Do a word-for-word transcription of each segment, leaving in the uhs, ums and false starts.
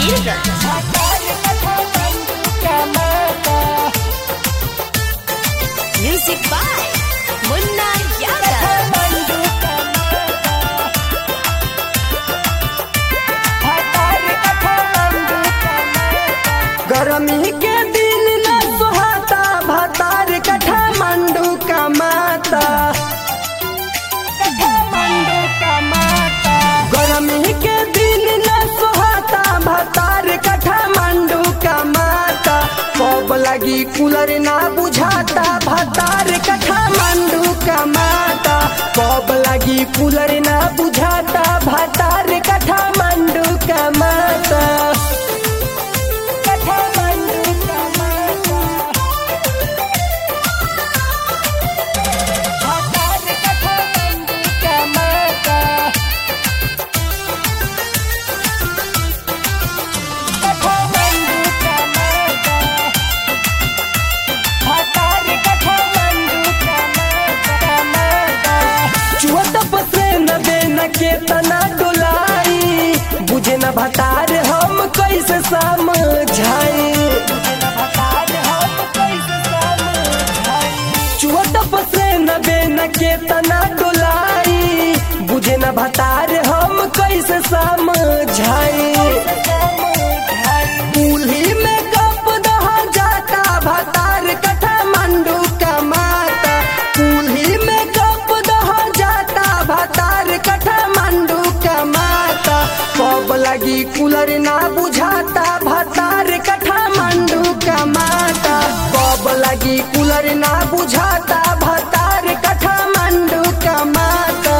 Mirganj. Music by Munna Yadav. गरमी के दिन न सुहाता भतार काठमांडू का माता। गरमी के दिन न सुहाता भतार काठमांडू का माता। पब लगी कूलर ना बुझाता भतार काठमांडू का माता। पब लगी कूलर ना बुझाता भतार काठमांडू का माता। के तना डुलाई बुझे न भतार हम कैसे समझाई। चुहत पसे न बेन के तना डुलाई बुझे न भतार हम कैसे समझाई। कुल्ही में कप दहा जाता भतार काठमांडू का माता। कुल्ही में कप दहा जाता भतार काठमांडू का माता। पब लगी कूलर ना बुझाता भतार काठमांडू का माता। पब लगी कूलर ना बुझाता भतार काठमांडू का माता।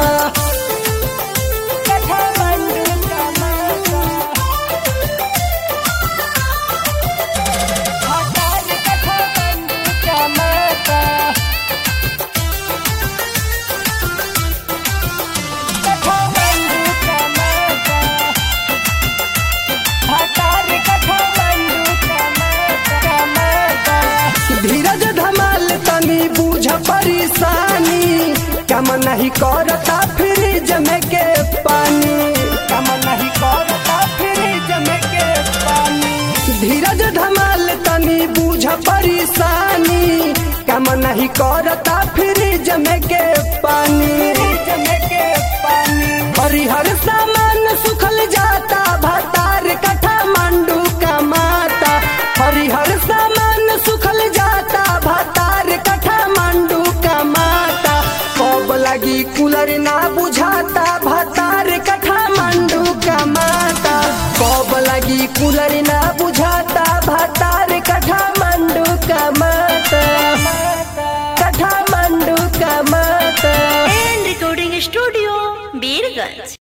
काठमांडू का माता भतार काठमांडू का माता। धीरज धमाल तनी बूझ परेशानी कम नहीं करता फ्रिज में के पानी। कम नहीं करता फ्रिज में के पानी। धीरज धमाल तनी बूझ परेशानी कम नहीं करता फ्रिज में के पानी। हरिहर सामान सुखल जाता भतार काठमांडू का माता। हरिहर सामान सुखल जाता भतार काठमांडू का माता। पब लगी कूलर ना बुझाता भतार काठमांडू का माता। पब लगी कूलर ना बुझाता भतार काठमांडू का माता। काठमांडू का माता। And recording studio Mirganj.